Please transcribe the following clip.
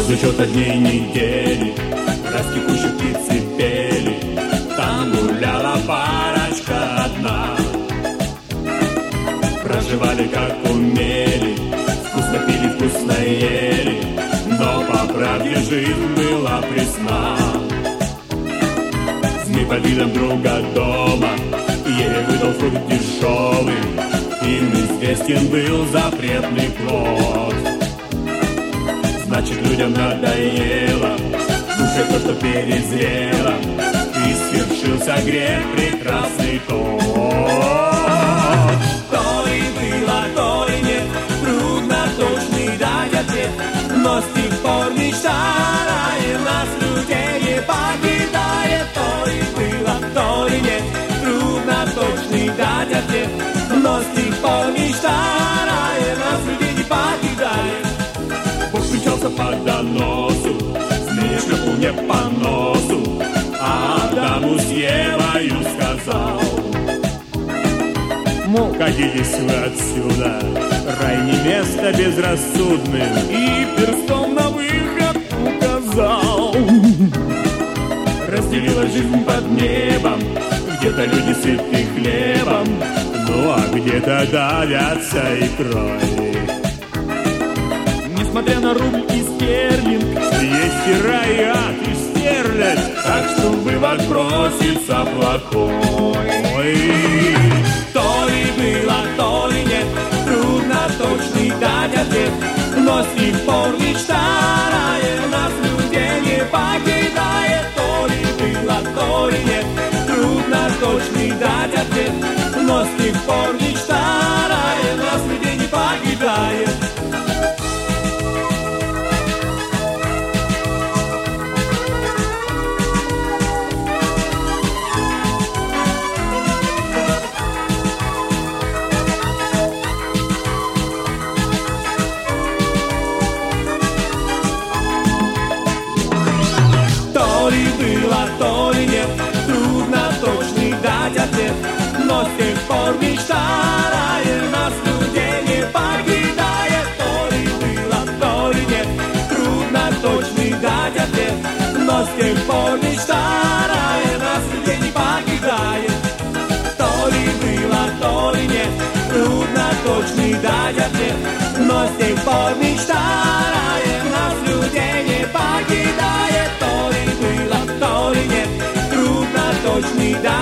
учета дней недели, раз текущих птицы пели, там гуляла парочка одна. Проживали как умели, вкусно пили, вкусно ели, но по правде жизнь была пресна. Змей под видом друга дома еле выдал фрукт дешевый, им известен был запретный плод. Значит, людям надоело слушать то, что перезрело, и свершился грех прекрасный тот. То и было, то и нет, трудно точный дать ответ, но с тех пор мечта рая нас, людей, не покидает. То и было, то и нет, трудно точный дать ответ, но с тех пор мечта рая нас, людей, не покидает. Бог примчался по доносу, змея шлепнул мне по носу, а Адаму с Евою сказал: мол, катитесь вы отсюда, рай не место безрассудным, и перстом на выход указал. Разделилась жизнь под небом, где-то люди сыты хлебом, ну а где-то давятся икрой. Несмотря на рубль и стерлинг, есть и рай, и ад, и стерлядь, так что вывод просится плохой. То и было, то и нет, трудно точный дать ответ, но с тех пор мечта рая нас, людей, не покидает. То и было, то и нет, трудно точный дать ответ, но с тех пор мечта рая нас, людей, не покидает. То и нет, трудно точный дать ответ, но с тех пор мечта рая нас, людей, не покидает. То и было, то и нет, трудно точный дать ответ, но с тех пор мечта рая нас, людей, не покидает. То и было, то и нет, трудно точный дать ответ, но с тех пор мечта рая нас, людей, не покидает. То и было, то и нет, трудно точный дать